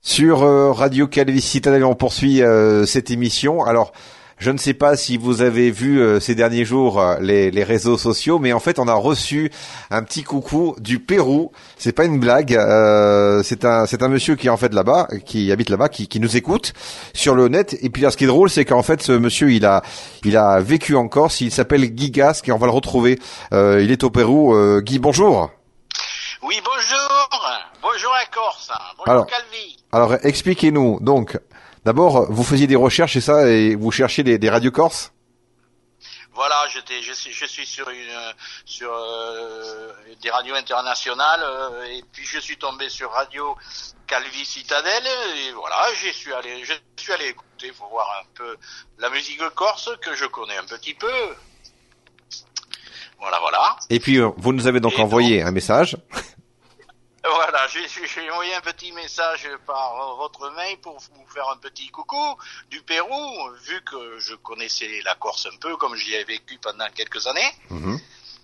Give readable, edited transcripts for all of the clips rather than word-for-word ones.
Sur Radio Calvi Citadelle, on poursuit cette émission. Alors, je ne sais pas si vous avez vu ces derniers jours les réseaux sociaux, mais en fait, on a reçu un petit coucou du Pérou. C'est pas une blague. C'est un monsieur qui est en fait là-bas, qui habite là-bas, qui nous écoute sur le net. Et puis là, ce qui est drôle, c'est qu'en fait, ce monsieur, il a vécu en Corse. Il s'appelle Guy Gasque et on va le retrouver. Il est au Pérou. Guy, bonjour. Oui, bonjour. Bonjour à Corse. Bonjour Calvi. Alors, expliquez-nous. Donc, d'abord, vous faisiez des recherches, c'est ça, et vous cherchiez des radios corses? Voilà, je suis sur des radios internationales et puis je suis tombé sur Radio Calvi Citadelle et voilà, je suis allé écouter pour voir un peu la musique corse que je connais un petit peu. Voilà. Et puis, vous nous avez donc envoyé un message. Voilà, j'ai envoyé un petit message par votre mail pour vous faire un petit coucou du Pérou, vu que je connaissais la Corse un peu, comme j'y ai vécu pendant quelques années. Mmh.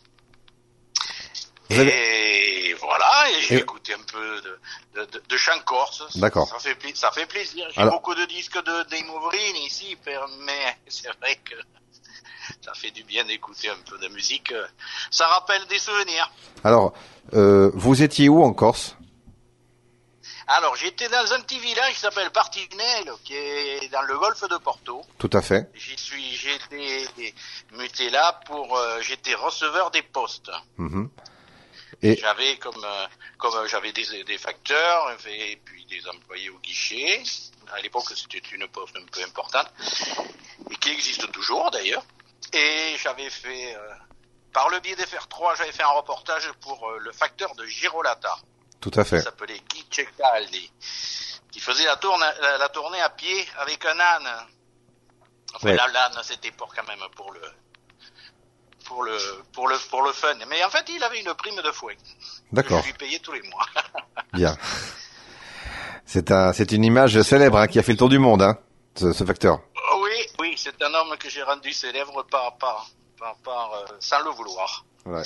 Et voilà, et j'ai écouté un peu de chant corse. D'accord. Ça fait plaisir. J'ai beaucoup de disques de Movrini ici, mais c'est vrai que ça fait du bien d'écouter un peu de musique. Ça rappelle des souvenirs. Alors, vous étiez où en Corse? Alors, j'étais dans un petit village qui s'appelle Partinel, qui est dans le golfe de Porto. Tout à fait. J'ai été muté là j'étais receveur des postes. Mmh. Et j'avais comme j'avais des facteurs et puis des employés au guichet. À l'époque, c'était une poste un peu importante et qui existe toujours d'ailleurs. Et j'avais fait par le biais d'FR3, j'avais fait un reportage pour le facteur de Girolata. Tout à fait. Il s'appelait Guy Ceccaldi, qui faisait la tournée à pied avec un âne. Enfin, l'âne, c'était quand même pour le fun. Mais en fait, il avait une prime de fouet. D'accord. Je lui payais tous les mois. Bien. C'est une image célèbre qui a fait le tour du monde, ce facteur. Oui, c'est un homme que j'ai rendu célèbre sans le vouloir. Ouais.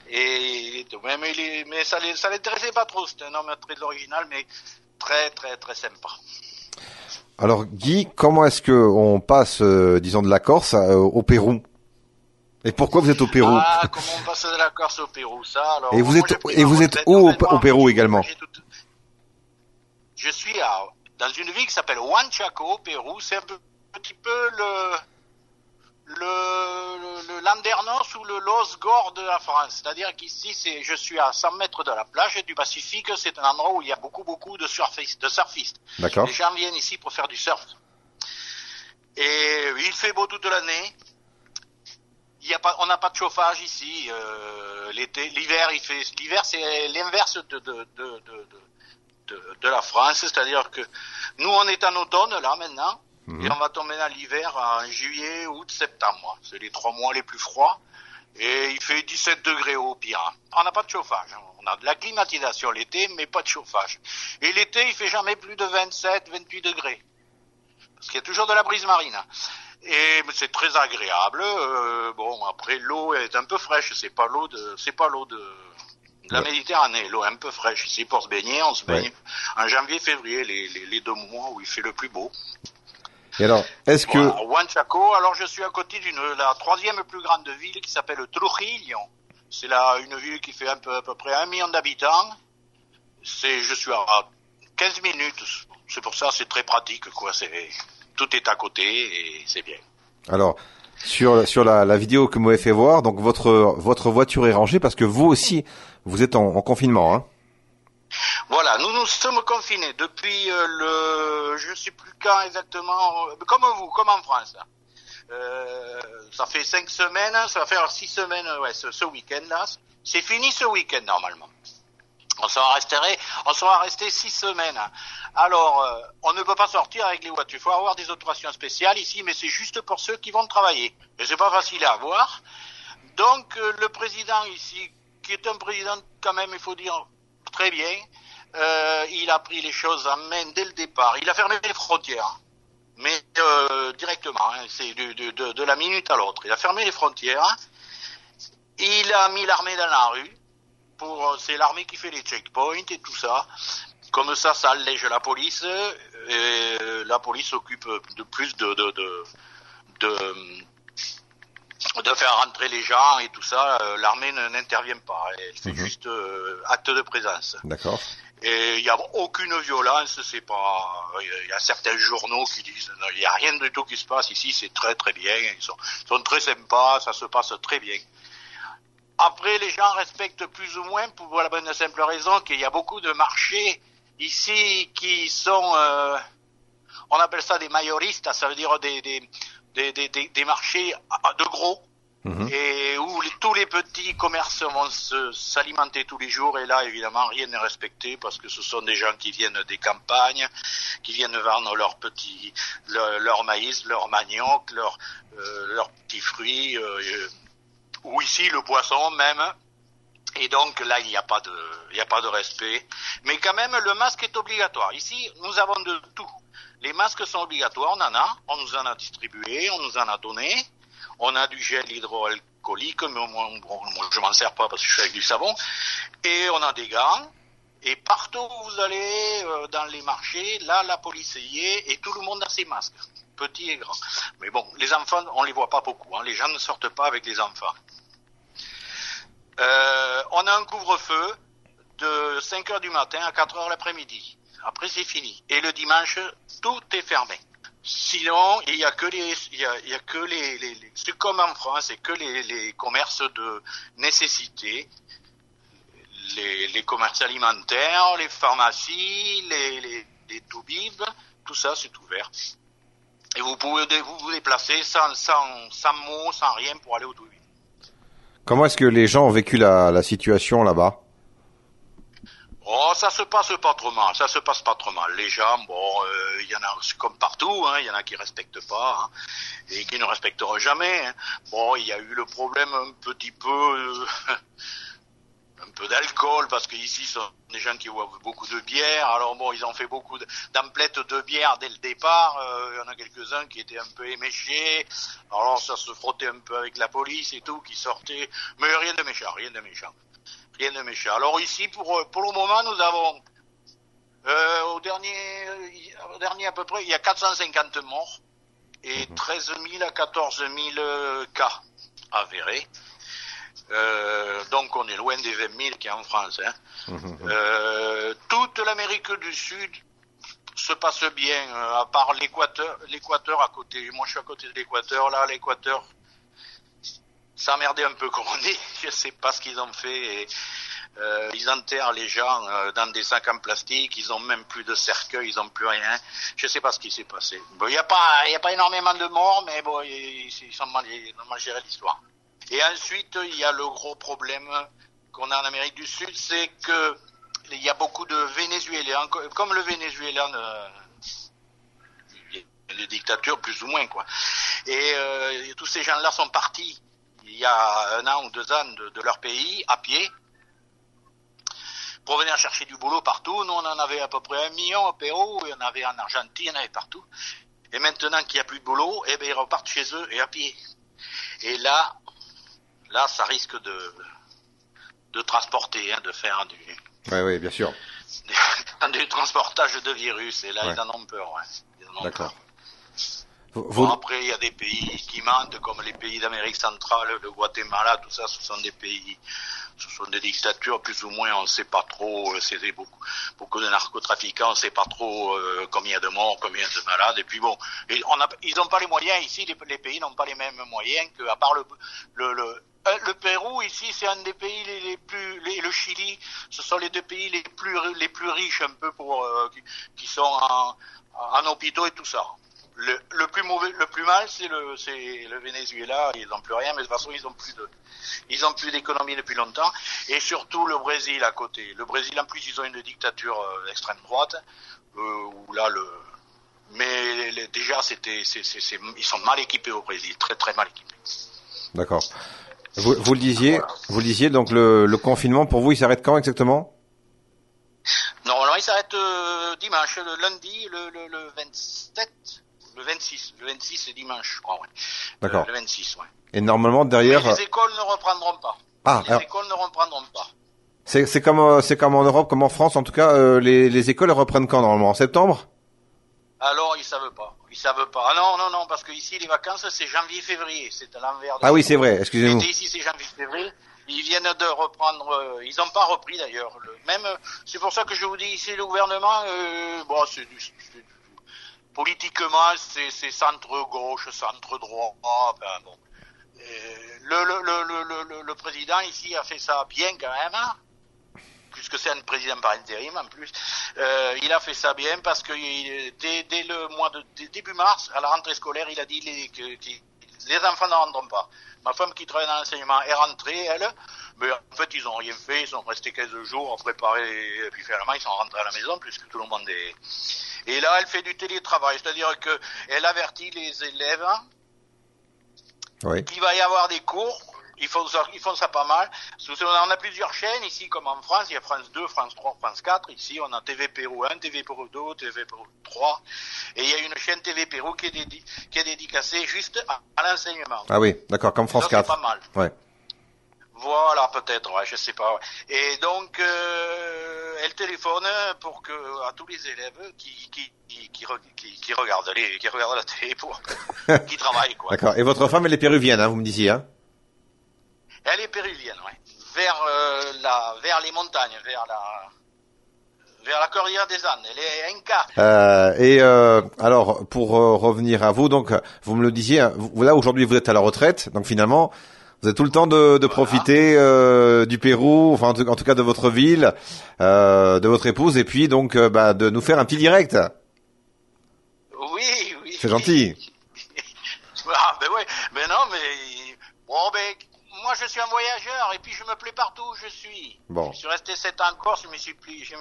Mais ça l'intéressait pas trop. C'était un homme très original, mais très très très sympa. Alors Guy, comment est-ce que on passe, disons, de la Corse au Pérou? Et pourquoi vous êtes au Pérou? Comment on passe de la Corse au Pérou, ça? Alors, et vous êtes où au Pérou également? Je suis dans une ville qui s'appelle Huanchaco, au Pérou. C'est un petit peu le Landernos ou le Los Gore de la France. C'est-à-dire qu'ici, je suis à 100 mètres de la plage du Pacifique. C'est un endroit où il y a beaucoup de surfistes. D'accord. Les gens viennent ici pour faire du surf. Et il fait beau toute l'année. On n'a pas de chauffage ici. L'hiver, c'est l'inverse de la France. C'est-à-dire que nous, on est en automne, là, maintenant. Et on va tomber dans l'hiver en juillet, août, septembre. C'est les 3 mois les plus froids. Et il fait 17 degrés au pire. On n'a pas de chauffage. On a de la climatisation l'été, mais pas de chauffage. Et l'été, il fait jamais plus de 27, 28 degrés. Parce qu'il y a toujours de la brise marine. Et c'est très agréable. Après, l'eau est un peu fraîche. C'est pas l'eau de la Méditerranée. L'eau est un peu fraîche. Ici, pour se baigner, on se baigne en janvier, février, les 2 mois où il fait le plus beau. Et alors, est-ce que... Huanchaco, alors je suis à côté la 3e plus grande ville qui s'appelle Trujillo. C'est une ville qui fait à peu près 1 million d'habitants. Je suis à 15 minutes. C'est pour ça, c'est très pratique, quoi. Tout est à côté et c'est bien. Alors, sur la vidéo que vous m'avez fait voir, donc votre voiture est rangée parce que vous aussi, vous êtes en confinement, hein? Voilà, nous sommes confinés depuis je sais plus quand exactement, comme vous, comme en France. Ça fait 5 semaines, ça va faire 6 semaines, ce week-end-là. C'est fini ce week-end normalement. On sera resté 6 semaines. Alors, on ne peut pas sortir avec les voitures. Il faut avoir des autorisations spéciales ici, mais c'est juste pour ceux qui vont travailler. Et c'est pas facile à avoir. Donc, le président ici, qui est un président quand même, il faut dire, très bien, il a pris les choses en main dès le départ. Il a fermé les frontières. Mais directement, c'est de la minute à l'autre. Il a fermé les frontières. Il a mis l'armée dans la rue. C'est l'armée qui fait les checkpoints et tout ça. Comme ça allège la police, et la police s'occupe de plus de faire rentrer les gens et tout ça. L'armée n'intervient pas, elle fait juste acte de présence. D'accord. Et il y a aucune violence, c'est pas. Il y a certains journaux qui disent il y a rien du tout qui se passe ici, c'est très très bien, ils sont très sympas, ça se passe très bien. Après, les gens respectent plus ou moins pour la bonne et simple raison qu'il y a beaucoup de marchés ici qui sont, on appelle ça des mayoristas, ça veut dire des marchés de gros. Et où tous les petits commerces vont s'alimenter tous les jours, et là évidemment rien n'est respecté parce que ce sont des gens qui viennent des campagnes, qui viennent vendre leur maïs, leur manioc, leurs petits fruits, ou ici le poisson même. Et donc là il n'y a pas de respect. Mais quand même le masque est obligatoire. Ici nous avons de tout. Les masques sont obligatoires, on nous en a distribué, on nous en a donné. On a du gel hydroalcoolique, mais moi je m'en sers pas parce que je suis avec du savon. Et on a des gants. Et partout où vous allez dans les marchés, là la police y est et tout le monde a ses masques, petits et grands. Mais bon, les enfants, on les voit pas beaucoup. Les gens ne sortent pas avec les enfants. On a un couvre-feu de 5h du matin à 4h l'après-midi. Après c'est fini. Et le dimanche, tout est fermé. Sinon, il y a que c'est comme en France, c'est que les commerces de nécessité, les commerces alimentaires, les pharmacies, les toubibs, tout ça c'est ouvert. Et vous pouvez vous déplacer sans mots, sans rien pour aller au toubib. Comment est-ce que les gens ont vécu la situation là-bas? Oh, ça se passe pas trop mal. Les gens, il y en a comme partout, il y en a qui respectent pas, et qui ne respecteront jamais. Bon, il y a eu le problème un petit peu, un peu d'alcool, parce qu'ici, ce sont des gens qui boivent beaucoup de bière. Alors bon, ils ont fait beaucoup d'emplettes de bière dès le départ. Il y en a quelques-uns qui étaient un peu éméchés. Alors ça se frottait un peu avec la police et tout, qui sortait. Mais rien de méchant. Alors ici, pour le moment, nous avons, au dernier à peu près, il y a 450 morts et 13 000 à 14 000 cas avérés. Donc on est loin des 20 000 qu'il y a en France. Toute l'Amérique du Sud se passe bien, à part l'Équateur à côté. Moi je suis à côté de l'Équateur, là l'Équateur s'emmerder un peu comme on dit, je sais pas ce qu'ils ont fait. Et, ils enterrent les gens dans des sacs en plastique, ils ont même plus de cercueil, ils ont plus rien. Je sais pas ce qui s'est passé. Bon, il y a pas énormément de morts, mais bon, ils ont mal géré l'histoire. Et ensuite, il y a le gros problème qu'on a en Amérique du Sud, c'est que il y a beaucoup de Vénézuéliens, comme le Venezuela, les dictatures plus ou moins quoi. Et tous ces gens-là sont partis il y a 1 an ou 2 ans de leur pays à pied pour venir chercher du boulot partout. Nous on en avait à peu près 1 million au Pérou, il y en avait en Argentine, il y en avait partout. Et maintenant qu'il n'y a plus de boulot, ils repartent chez eux et à pied. Et là ça risque de transporter, de faire Oui, bien sûr. du transportage de virus. Et là ils en ont peur. D'accord. Bon, après, il y a des pays qui mentent, comme les pays d'Amérique centrale, le Guatemala, tout ça, ce sont des dictatures, plus ou moins, on ne sait pas trop, c'est beaucoup de narcotrafiquants, on ne sait pas trop combien il y a de morts, combien de malades, et puis bon, ils n'ont pas les moyens, ici, les pays n'ont pas les mêmes moyens à part le Pérou, ici, c'est un des pays le Chili, ce sont les 2 pays les plus riches, un peu qui sont en hôpitaux et tout ça. Le plus mal, c'est le Venezuela. Ils n'ont plus rien, mais de toute façon, ils ont plus d'économie depuis longtemps. Et surtout le Brésil à côté. Le Brésil, en plus, ils ont une dictature d'extrême droite. Où là, mais déjà, ils sont mal équipés au Brésil, très très mal équipés. D'accord. Vous le disiez, donc le confinement pour vous, il s'arrête quand exactement? Normalement, il s'arrête dimanche, le lundi, le 27. Le 26 c'est dimanche, je crois, ouais. D'accord. Le 26, ouais. Et normalement derrière. Mais les écoles ne reprendront pas. Écoles ne reprendront pas. C'est comme en Europe, comme en France, en tout cas, les écoles reprennent quand normalement? En septembre? Alors, ils savent pas. Ils savent pas. Ah non, parce que ici, les vacances, c'est janvier-février. C'est à l'envers. Ah oui, c'est vrai, excusez-nous. L'été, ici, c'est janvier-février. Ils viennent de reprendre, ils n'ont pas repris d'ailleurs. Même, c'est pour ça que je vous dis ici, le gouvernement, bon, politiquement, c'est centre-gauche, centre-droit, enfin bon. Le président ici a fait ça bien quand même, hein, puisque c'est un président par intérim en plus. Il a fait ça bien parce que dès le mois de début mars, à la rentrée scolaire, il a dit que les enfants ne rentrent pas. Ma femme qui travaille dans l'enseignement est rentrée, elle, mais en fait ils ont rien fait, ils sont restés 15 jours à préparer, et puis finalement ils sont rentrés à la maison puisque tout le monde est... Et là elle fait du télétravail, c'est-à-dire que elle avertit les élèves, Oui. qu'il va y avoir des cours. Ils font ça pas mal. On a plusieurs chaînes ici, comme en France. Il y a France 2, France 3, France 4. Ici, on a TV Pérou 1, TV Pérou 2, TV Pérou 3. Et il y a une chaîne TV Pérou qui est dédicacée juste à l'enseignement. Ah oui, d'accord, comme France ça, 4. C'est pas mal. Ouais. Voilà, peut-être, ouais, je sais pas. Ouais. Et donc, elle téléphone pour à tous les élèves qui regardent la télé pour qui travaillent, quoi. D'accord. Et votre femme, elle est péruvienne, hein, vous me disiez, hein? Elle est péruvienne, ouais. Vers les montagnes, vers la cordillère des Andes. Elle est Inca. Alors, pour revenir à vous, donc, vous me le disiez, là aujourd'hui vous êtes à la retraite, donc finalement, vous avez tout le temps de voilà. Profiter du Pérou, enfin en tout cas de votre ville, de votre épouse, et puis donc de nous faire un petit direct. Oui. C'est gentil. Ah ben ouais, mais non, mais bon ben. Moi, je suis un voyageur et puis je me plais partout où je suis. Bon. Je suis resté 7 ans en Corse, je me suis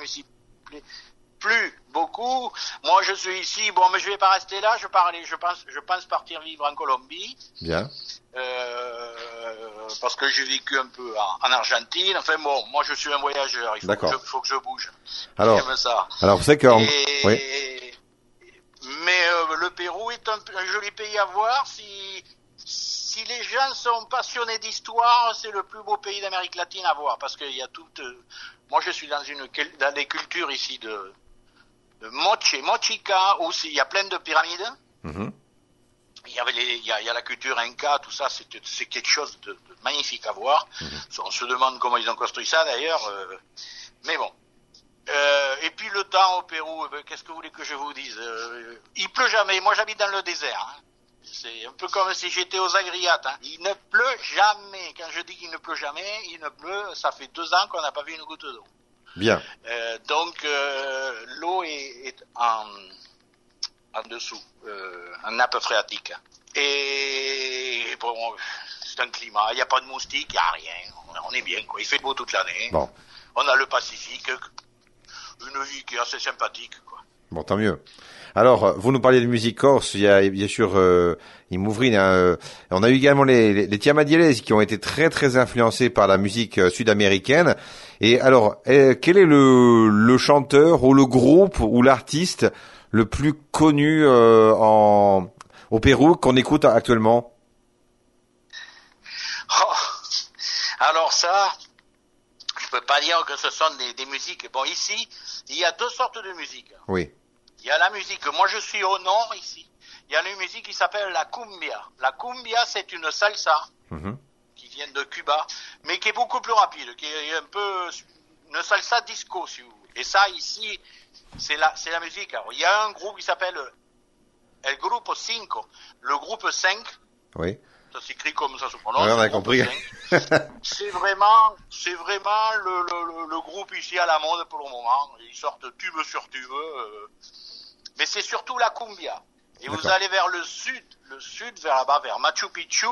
plu beaucoup. Moi, je suis ici. Bon, mais je vais pas rester là. Je pense partir vivre en Colombie. Bien. Parce que j'ai vécu un peu en Argentine. Enfin bon, moi, je suis un voyageur. Il faut que je bouge. Alors, j'aime ça. Alors, vous savez que oui. Mais le Pérou est un joli pays à voir si les gens sont passionnés d'histoire, c'est le plus beau pays d'Amérique latine à voir, parce qu'il y a moi je suis dans des cultures ici de Mochica, où il y a plein de pyramides. Mm-hmm. Il y a la culture Inca, tout ça, c'est quelque chose de magnifique à voir. Mm-hmm. On se demande comment ils ont construit ça d'ailleurs, mais bon. Et puis le temps au Pérou, qu'est-ce que vous voulez que je vous dise? Il pleut jamais. Moi j'habite dans le désert. Hein. C'est un peu comme si j'étais aux Agriates. Hein. Il ne pleut jamais. Quand je dis qu'il ne pleut jamais, il ne pleut. Ça fait 2 ans qu'on n'a pas vu une goutte d'eau. Bien. Donc l'eau est en dessous, en nappe phréatique. Et bon, c'est un climat. Il n'y a pas de moustiques, il n'y a rien. On est bien, quoi. Il fait beau toute l'année. Bon. On a le Pacifique, une vie qui est assez sympathique, quoi. Bon, tant mieux. Alors, vous nous parliez de musique corse, il y a bien sûr Imouvrine, on a eu également les Tiamadielès qui ont été très très influencés par la musique sud-américaine. Et alors, quel est le chanteur ou le groupe ou l'artiste le plus connu au Pérou qu'on écoute actuellement? Oh, alors ça, je peux pas dire que ce sont des musiques. Bon, ici, il y a 2 sortes de musique. Oui. Il y a la musique, moi je suis au nord ici, il y a une musique qui s'appelle la cumbia. La cumbia, c'est une salsa qui vient de Cuba, mais qui est beaucoup plus rapide, qui est un peu une salsa disco, si vous voulez. Et ça, ici, c'est la musique. Alors, il y a un groupe qui s'appelle El Grupo 5, le groupe 5. Oui. Ça s'écrit comme ça se prononce. Oui, on a compris. c'est vraiment le groupe ici à la mode pour le moment. Ils sortent tube sur tube. Mais c'est surtout la cumbia. Et vous allez vers le sud vers là-bas, vers Machu Picchu,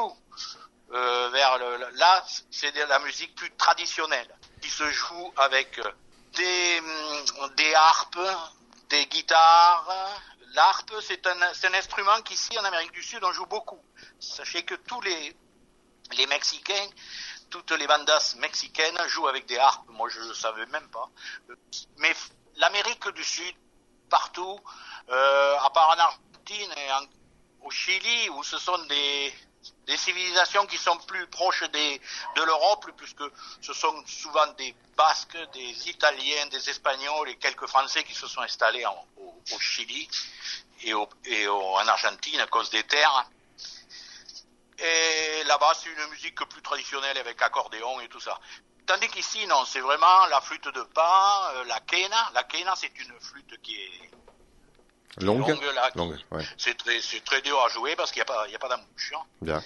là, c'est de la musique plus traditionnelle, qui se joue avec des harpes, des guitares. L'harpe, c'est un instrument qu'ici, en Amérique du Sud, on joue beaucoup. Sachez que tous les Mexicains, toutes les bandas mexicaines jouent avec des harpes. Moi, je ne savais même pas. Mais l'Amérique du Sud, partout, à part en Argentine et au Chili, où ce sont des civilisations qui sont plus proches de l'Europe, puisque ce sont souvent des Basques, des Italiens, des Espagnols et quelques Français qui se sont installés au Chili et en Argentine à cause des terres. Et là-bas, c'est une musique plus traditionnelle avec accordéon et tout ça. Tandis qu'ici, non, c'est vraiment la flûte de Pan, la quena. La quena, c'est une flûte qui est longue, là, ouais. C'est très dur à jouer parce qu'il n'y a pas d'embouchure. Bien.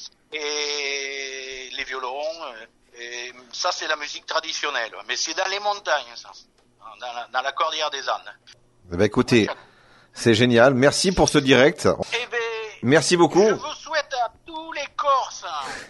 Et les violons, et ça c'est la musique traditionnelle. Mais c'est dans les montagnes, ça, dans la cordillère des Andes. Eh ben, écoutez, c'est génial. Merci pour ce direct. Eh ben, merci beaucoup. Je vous souhaite à tous les Corses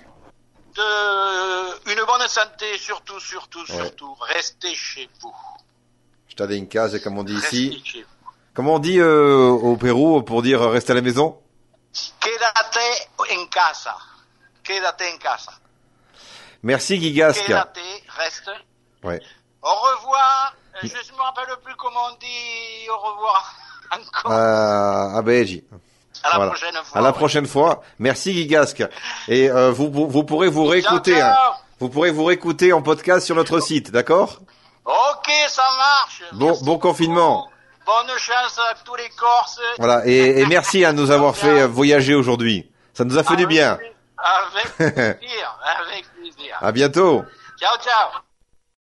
une bonne santé, surtout. Restez chez vous. Stay in casa, comme on dit ici. Restez chez vous. Comment on dit au Pérou pour dire rester à la maison? Quédate en casa. Quédate en casa. Merci Gigasque. Quédate, reste. Ouais. Au revoir. Je ne me rappelle plus comment on dit au revoir. Encore. À Beji. À la prochaine fois. À la prochaine fois. Merci Gigasque. Et vous pourrez vous réécouter. Ciao. Hein. Vous pourrez vous réécouter en podcast sur notre site, d'accord? Ok, ça marche. Bon confinement. Bonne chance à tous les Corses. Voilà, et merci de nous avoir fait voyager aujourd'hui. Ça nous a fait du bien. Avec plaisir, avec plaisir. À bientôt. Ciao, ciao.